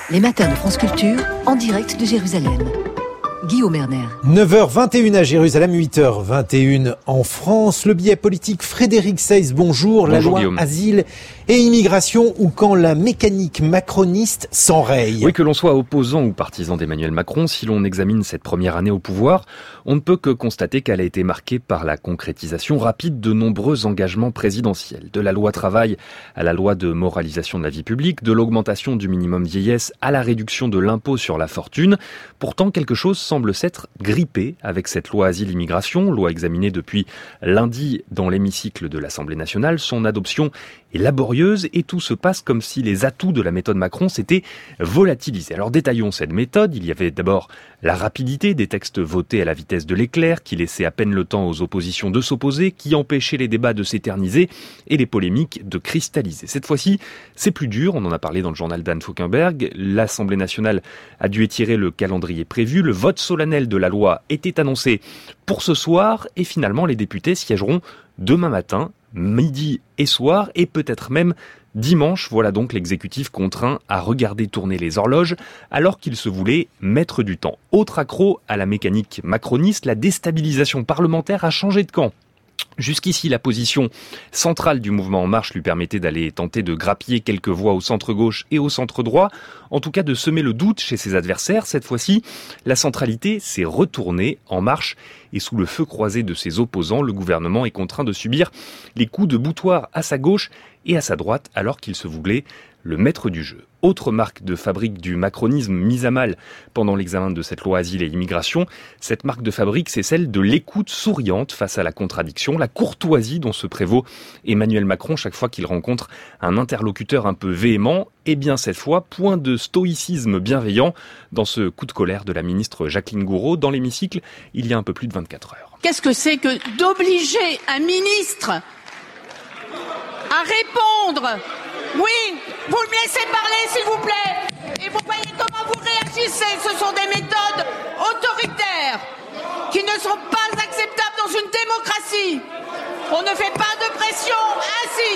Les matins de France Culture, en direct de Jérusalem. Guillaume Erner. 9h21 à Jérusalem, 8h21 en France. Le billet politique Frédéric Seyss, bonjour. La loi Guillaume. Asile et immigration ou quand la mécanique macroniste s'enraye. Oui, que l'on soit opposant ou partisan d'Emmanuel Macron, si l'on examine cette première année au pouvoir, on ne peut que constater qu'elle a été marquée par la concrétisation rapide de nombreux engagements présidentiels. De la loi travail à la loi de moralisation de la vie publique, de l'augmentation du minimum vieillesse à la réduction de l'impôt sur la fortune. Pourtant, quelque chose semble s'être grippé avec cette loi asile-immigration, loi examinée depuis lundi dans l'hémicycle de l'Assemblée nationale. Son adoption est laborieuse et tout se passe comme si les atouts de la méthode Macron s'étaient volatilisés. Alors détaillons cette méthode. Il y avait d'abord la rapidité des textes votés à la vitesse de l'éclair, qui laissaient à peine le temps aux oppositions de s'opposer, qui empêchaient les débats de s'éterniser et les polémiques de cristalliser. Cette fois-ci, c'est plus dur. On en a parlé dans le journal d'Anne Fauquemberg. L'Assemblée nationale a dû étirer le calendrier prévu. Le vote solennel de la loi était annoncé pour ce soir et finalement les députés siégeront demain matin, midi et soir et peut-être même dimanche. Voilà donc l'exécutif contraint à regarder tourner les horloges alors qu'il se voulait mettre du temps. Autre accroc à la mécanique macroniste, la déstabilisation parlementaire a changé de camp. Jusqu'ici, la position centrale du mouvement En Marche lui permettait d'aller tenter de grappiller quelques voix au centre-gauche et au centre-droit, en tout cas de semer le doute chez ses adversaires. Cette fois-ci, la centralité s'est retournée En Marche et sous le feu croisé de ses opposants, le gouvernement est contraint de subir les coups de boutoir à sa gauche et à sa droite alors qu'il se voulait le maître du jeu. Autre marque de fabrique du macronisme mise à mal pendant l'examen de cette loi asile et immigration, cette marque de fabrique, c'est celle de l'écoute souriante face à la contradiction, la courtoisie dont se prévaut Emmanuel Macron chaque fois qu'il rencontre un interlocuteur un peu véhément. Et bien cette fois, point de stoïcisme bienveillant dans ce coup de colère de la ministre Jacqueline Gourault dans l'hémicycle il y a un peu plus de 24 heures. Qu'est-ce que c'est que d'obliger un ministre à répondre ? Oui, vous me laissez parler s'il vous plaît. Et vous voyez comment vous réagissez. Ce sont des méthodes autoritaires qui ne sont pas acceptables dans une démocratie. On ne fait pas de pression ainsi.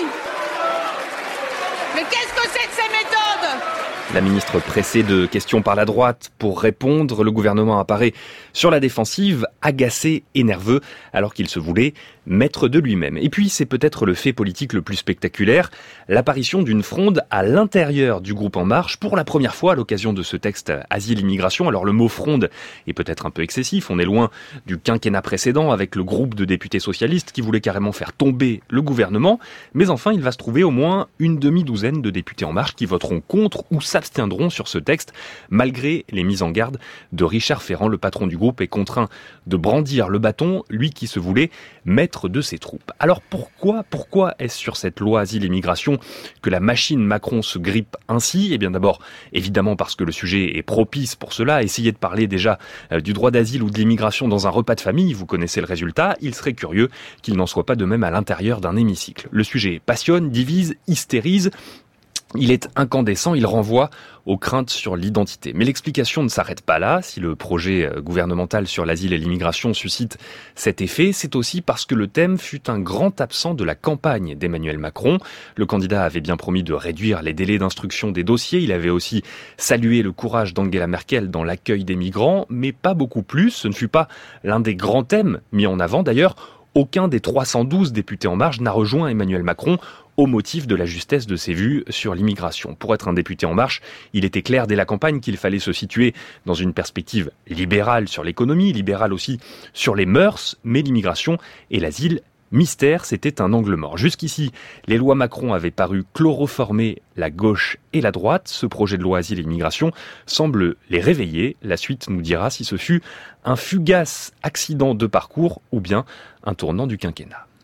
Mais qu'est-ce que c'est que ces méthodes ? La ministre pressée de questions par la droite pour répondre, le gouvernement apparaît sur la défensive, agacé et nerveux, alors qu'il se voulait maître de lui-même. Et puis, c'est peut-être le fait politique le plus spectaculaire, l'apparition d'une fronde à l'intérieur du groupe En Marche, pour la première fois à l'occasion de ce texte Asile-Immigration. Alors le mot fronde est peut-être un peu excessif, on est loin du quinquennat précédent avec le groupe de députés socialistes qui voulait carrément faire tomber le gouvernement, mais enfin il va se trouver au moins une demi-douzaine de députés En Marche qui voteront contre ou s'abstiendront sur ce texte, malgré les mises en garde de Richard Ferrand. Le patron du groupe est contraint de brandir le bâton, lui qui se voulait maître de ses troupes. Alors pourquoi est-ce sur cette loi asile-immigration que la machine Macron se grippe ainsi ? Eh bien d'abord, évidemment parce que le sujet est propice pour cela. Essayez de parler déjà du droit d'asile ou de l'immigration dans un repas de famille, vous connaissez le résultat. Il serait curieux qu'il n'en soit pas de même à l'intérieur d'un hémicycle. Le sujet passionne, divise, hystérise. Il est incandescent, il renvoie aux craintes sur l'identité. Mais l'explication ne s'arrête pas là. Si le projet gouvernemental sur l'asile et l'immigration suscite cet effet, c'est aussi parce que le thème fut un grand absent de la campagne d'Emmanuel Macron. Le candidat avait bien promis de réduire les délais d'instruction des dossiers. Il avait aussi salué le courage d'Angela Merkel dans l'accueil des migrants, mais pas beaucoup plus. Ce ne fut pas l'un des grands thèmes mis en avant. D'ailleurs, aucun des 312 députés En Marche n'a rejoint Emmanuel Macron au motif de la justesse de ses vues sur l'immigration. Pour être un député En Marche, il était clair dès la campagne qu'il fallait se situer dans une perspective libérale sur l'économie, libérale aussi sur les mœurs, mais l'immigration et l'asile, mystère, c'était un angle mort. Jusqu'ici, les lois Macron avaient paru chloroformer la gauche et la droite. Ce projet de loi asile et immigration semble les réveiller. La suite nous dira si ce fut un fugace accident de parcours ou bien un tournant du quinquennat.